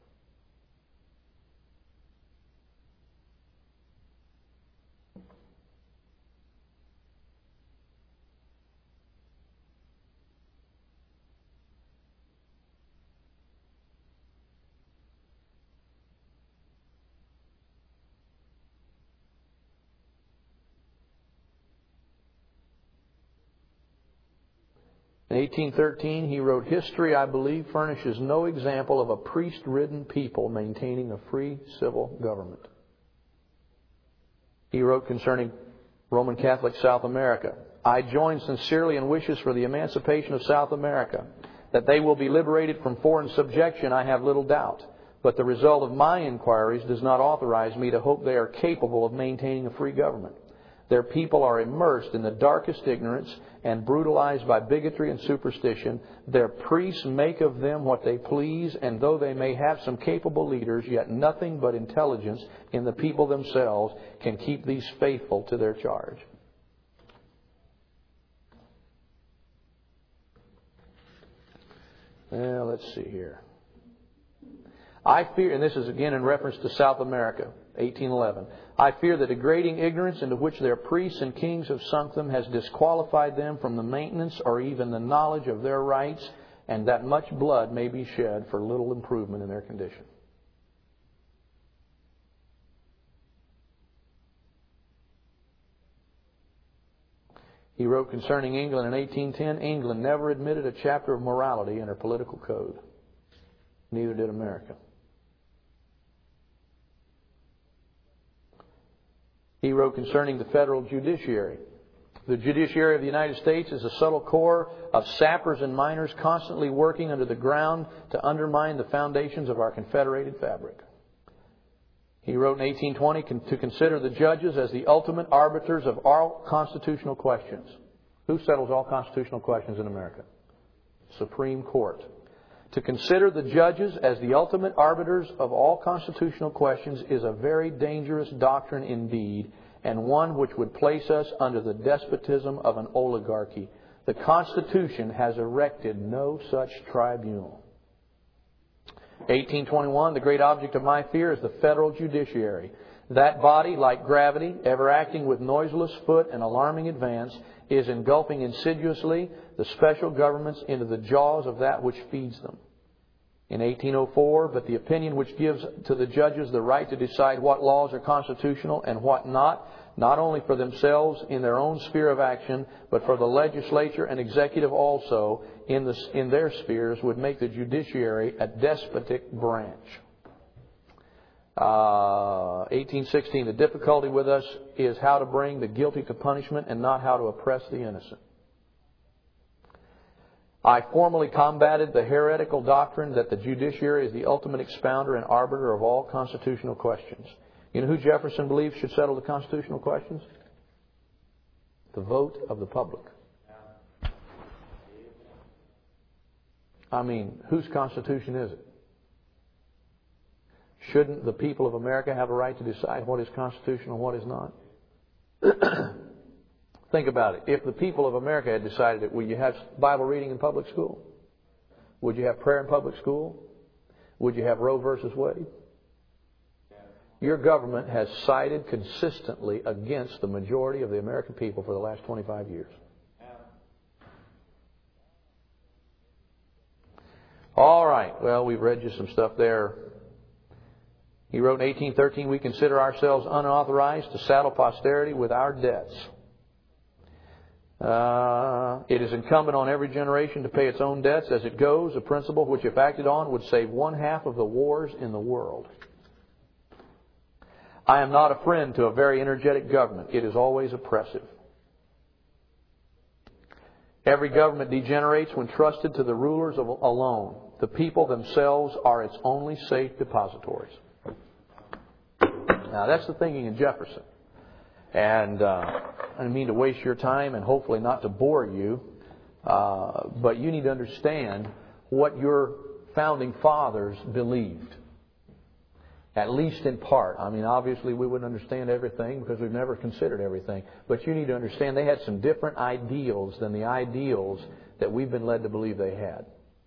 Speaker 1: In eighteen thirteen, he wrote, history, I believe, furnishes no example of a priest-ridden people maintaining a free civil government. He wrote concerning Roman Catholic South America, I join sincerely in wishes for the emancipation of South America. That they will be liberated from foreign subjection, I have little doubt. But the result of my inquiries does not authorize me to hope they are capable of maintaining a free government. Their people are immersed in the darkest ignorance and brutalized by bigotry and superstition. Their priests make of them what they please, and though they may have some capable leaders, yet nothing but intelligence in the people themselves can keep these faithful to their charge. Well, let's see here. I fear, and this is again in reference to South America, eighteen eleven. I fear the degrading ignorance into which their priests and kings have sunk them has disqualified them from the maintenance or even the knowledge of their rights, and that much blood may be shed for little improvement in their condition. He wrote concerning England in eighteen ten, England never admitted a chapter of morality in her political code. Neither did America. He wrote concerning the federal judiciary. The judiciary of the United States is a subtle core of sappers and miners constantly working under the ground to undermine the foundations of our confederated fabric. He wrote in eighteen twenty to consider the judges as the ultimate arbiters of all constitutional questions. Who settles all constitutional questions in America? Supreme Court. To consider the judges as the ultimate arbiters of all constitutional questions is a very dangerous doctrine indeed, and one which would place us under the despotism of an oligarchy. The Constitution has erected no such tribunal. eighteen twenty-one, the great object of my fear is the federal judiciary. That body, like gravity, ever acting with noiseless foot and alarming advance, is engulfing insidiously the special governments into the jaws of that which feeds them. In eighteen oh four, but the opinion which gives to the judges the right to decide what laws are constitutional and what not, not only for themselves in their own sphere of action, but for the legislature and executive also in, the, in their spheres, would make the judiciary a despotic branch. Uh, eighteen sixteen, the difficulty with us is how to bring the guilty to punishment and not how to oppress the innocent. I formally combated the heretical doctrine that the judiciary is the ultimate expounder and arbiter of all constitutional questions. You know who Jefferson believed should settle the constitutional questions? The vote of the public. I mean, whose constitution is it? Shouldn't the people of America have a right to decide what is constitutional and what is not? Think about it. If the people of America had decided it, would you have Bible reading in public school? Would you have prayer in public school? Would you have Roe versus Wade? Your government has sided consistently against the majority of the American people for the last twenty-five years. All right. Well, we've read you some stuff there. He wrote in eighteen thirteen, we consider ourselves unauthorized to saddle posterity with our debts. Uh, it is incumbent on every generation to pay its own debts as it goes, a principle which, if acted on, would save one half of the wars in the world. I am not a friend to a very energetic government. It is always oppressive. Every government degenerates when trusted to the rulers of, alone. The people themselves are its only safe depositories. Now, that's the thinking of Jefferson. And uh, I don't mean to waste your time and hopefully not to bore you, uh, but you need to understand what your founding fathers believed. At least in part. I mean, obviously we wouldn't understand everything because we've never considered everything. But you need to understand they had some different ideals than the ideals that we've been led to believe they had.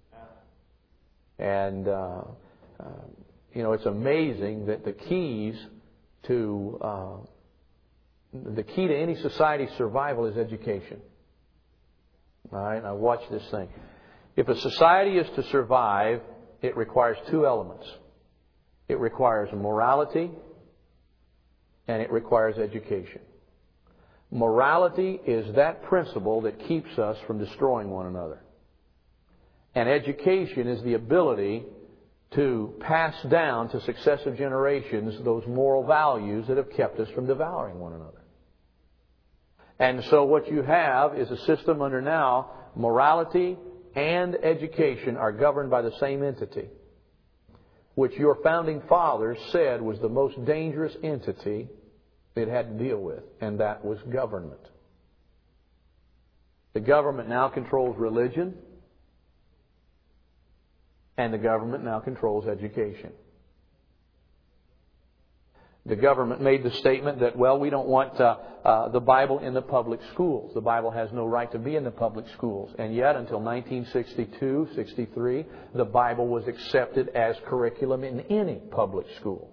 Speaker 1: And, uh, uh, you know, it's amazing that the keys to... Uh, The key to any society's survival is education. All right, now watch this thing. If a society is to survive, it requires two elements. It requires morality and it requires education. Morality is that principle that keeps us from destroying one another. And education is the ability to pass down to successive generations those moral values that have kept us from devouring one another. And so what you have is a system under now morality and education are governed by the same entity. which your founding fathers said was the most dangerous entity it had to deal with, and that was government. The government now controls religion, and the government now controls education. The government made the statement that, well, we don't want uh, uh, the Bible in the public schools. The Bible has no right to be in the public schools. And yet, until nineteen sixty-two, sixty-three, the Bible was accepted as curriculum in any public school.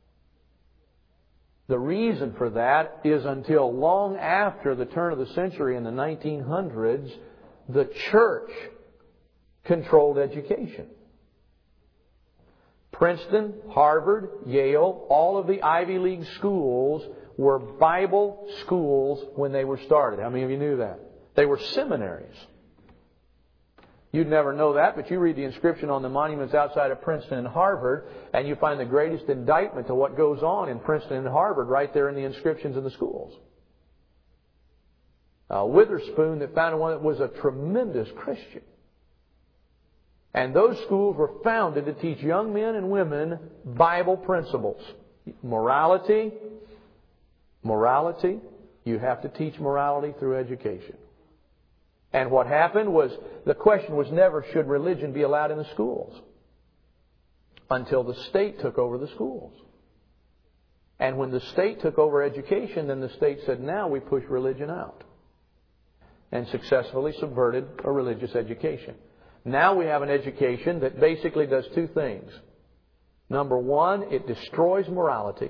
Speaker 1: The reason for that is until long after the turn of the century in the nineteen hundreds, the church controlled education. Princeton, Harvard, Yale, all of the Ivy League schools were Bible schools when they were started. How many of you knew that? They were seminaries. You'd never know that, but you read the inscription on the monuments outside of Princeton and Harvard, and you find the greatest indictment to what goes on in Princeton and Harvard right there in the inscriptions in the schools. Uh, Witherspoon that founded one that was a tremendous Christian. And those schools were founded to teach young men and women Bible principles. Morality. Morality. You have to teach morality through education. And what happened was, the question was never, should religion be allowed in the schools? Until the state took over the schools. And when the state took over education, then the state said, now we push religion out. And successfully subverted a religious education. Now we have an education that basically does two things. Number one, it destroys morality.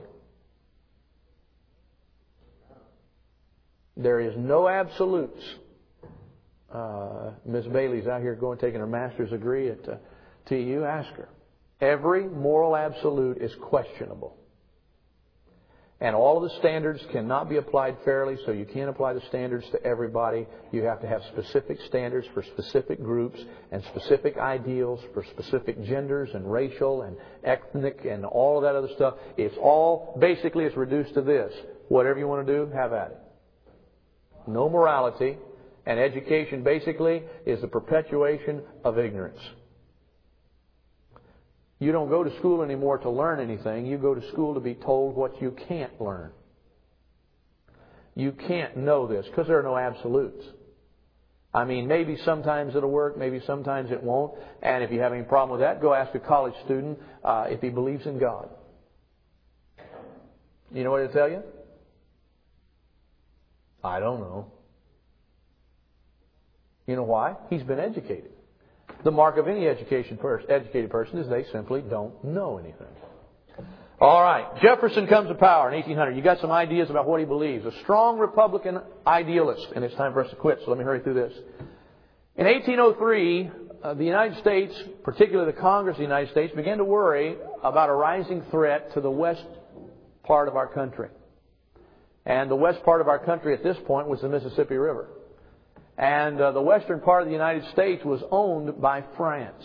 Speaker 1: There is no absolutes. Uh, Miss Bailey's out here going taking her master's degree at uh, T U. Ask her. Every moral absolute is questionable. And all of the standards cannot be applied fairly, so you can't apply the standards to everybody. You have to have specific standards for specific groups and specific ideals for specific genders and racial and ethnic and all of that other stuff. It's all, basically it's reduced to this. Whatever you want to do, have at it. No morality. And education basically is the perpetuation of ignorance. You don't go to school anymore to learn anything. You go to school to be told what you can't learn. You can't know this because there are no absolutes. I mean, maybe sometimes it'll work, maybe sometimes it won't. And if you have any problem with that, go ask a college student uh, if he believes in God. You know what he'll tell you? I don't know. You know why? He's been educated. The mark of any education pers- educated person is they simply don't know anything. All right. Jefferson comes to power in eighteen hundred. You got some ideas about what he believes. A strong Republican idealist. And it's time for us to quit, so let me hurry through this. In eighteen oh three, uh, the United States, particularly the Congress of the United States, began to worry about a rising threat to the west part of our country. And the west part of our country at this point was the Mississippi River. And uh, the western part of the United States was owned by France.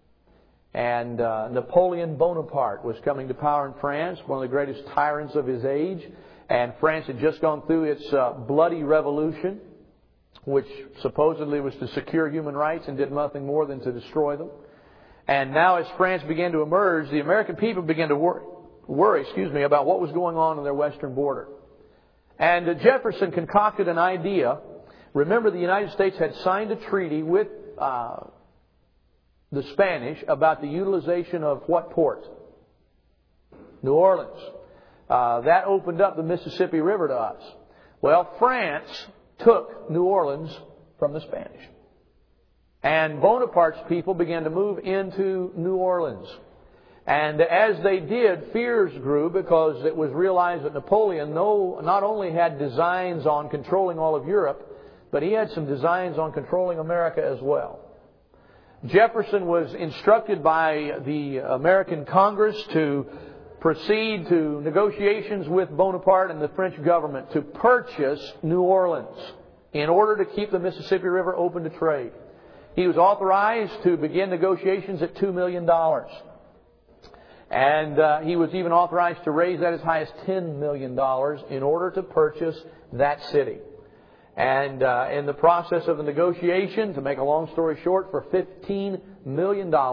Speaker 1: And uh, Napoleon Bonaparte was coming to power in France, one of the greatest tyrants of his age. And France had just gone through its uh, bloody revolution, which supposedly was to secure human rights and did nothing more than to destroy them. And now as France began to emerge, the American people began to worry, worry excuse me, about what was going on on their western border. And uh, Jefferson concocted an idea. Remember, the United States had signed a treaty with uh, the Spanish about the utilization of what port? New Orleans. Uh, that opened up the Mississippi River to us. Well, France took New Orleans from the Spanish. And Bonaparte's people began to move into New Orleans. And as they did, fears grew because it was realized that Napoleon no, not only had designs on controlling all of Europe, but he had some designs on controlling America as well. Jefferson was instructed by the American Congress to proceed to negotiations with Bonaparte and the French government to purchase New Orleans in order to keep the Mississippi River open to trade. He was authorized to begin negotiations at two million dollars. And uh, he was even authorized to raise that as high as ten million dollars in order to purchase that city. And uh, in the process of the negotiation, to make a long story short, for fifteen million dollars,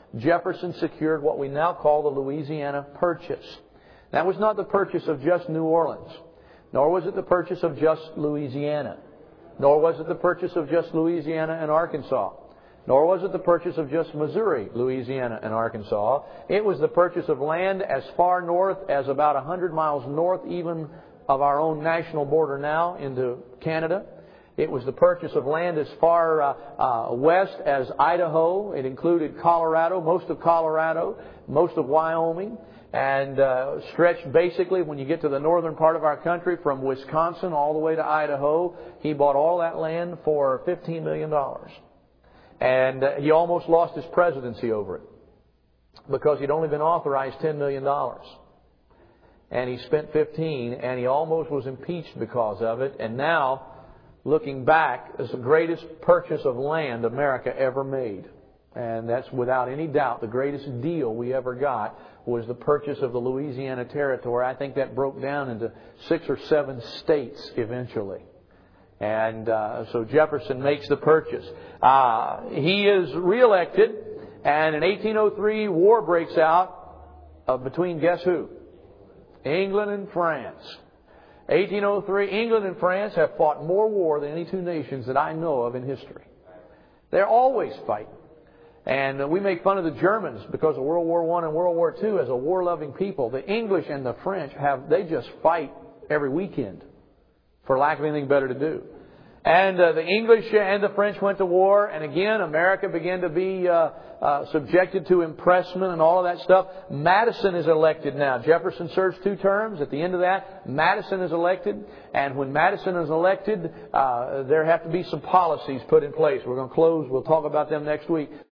Speaker 1: Jefferson secured what we now call the Louisiana Purchase. That was not the purchase of just New Orleans, nor was it the purchase of just Louisiana, nor was it the purchase of just Louisiana and Arkansas, nor was it the purchase of just Missouri, Louisiana, and Arkansas. It was the purchase of land as far north as about one hundred miles north even of our own national border now into Canada. It was the purchase of land as far uh, uh, west as Idaho. It included Colorado, most of Colorado, most of Wyoming, and uh, stretched basically when you get to the northern part of our country from Wisconsin all the way to Idaho. He bought all that land for fifteen million dollars. And uh, he almost lost his presidency over it because he'd only been authorized ten million dollars. And he spent fifteen, and he almost was impeached because of it. And now, looking back, it's the greatest purchase of land America ever made. And that's without any doubt the greatest deal we ever got was the purchase of the Louisiana Territory. I think that broke down into six or seven states eventually. And uh, so Jefferson makes the purchase. Uh, he is reelected, and in eighteen oh three, war breaks out uh, between guess who? England and France. eighteen oh three, England and France have fought more war than any two nations that I know of in history. They're always fighting. And uh, we make fun of the Germans because of World War One and World War Two as a war-loving people. The English and the French have, they just fight every weekend for lack of anything better to do. And uh, the English and the French went to war, and again, America began to be uh, uh, subjected to impressment and all of that stuff. Madison is elected now. Jefferson serves two terms. At the end of that, Madison is elected. And when Madison is elected, uh, there have to be some policies put in place. We're going to close. We'll talk about them next week.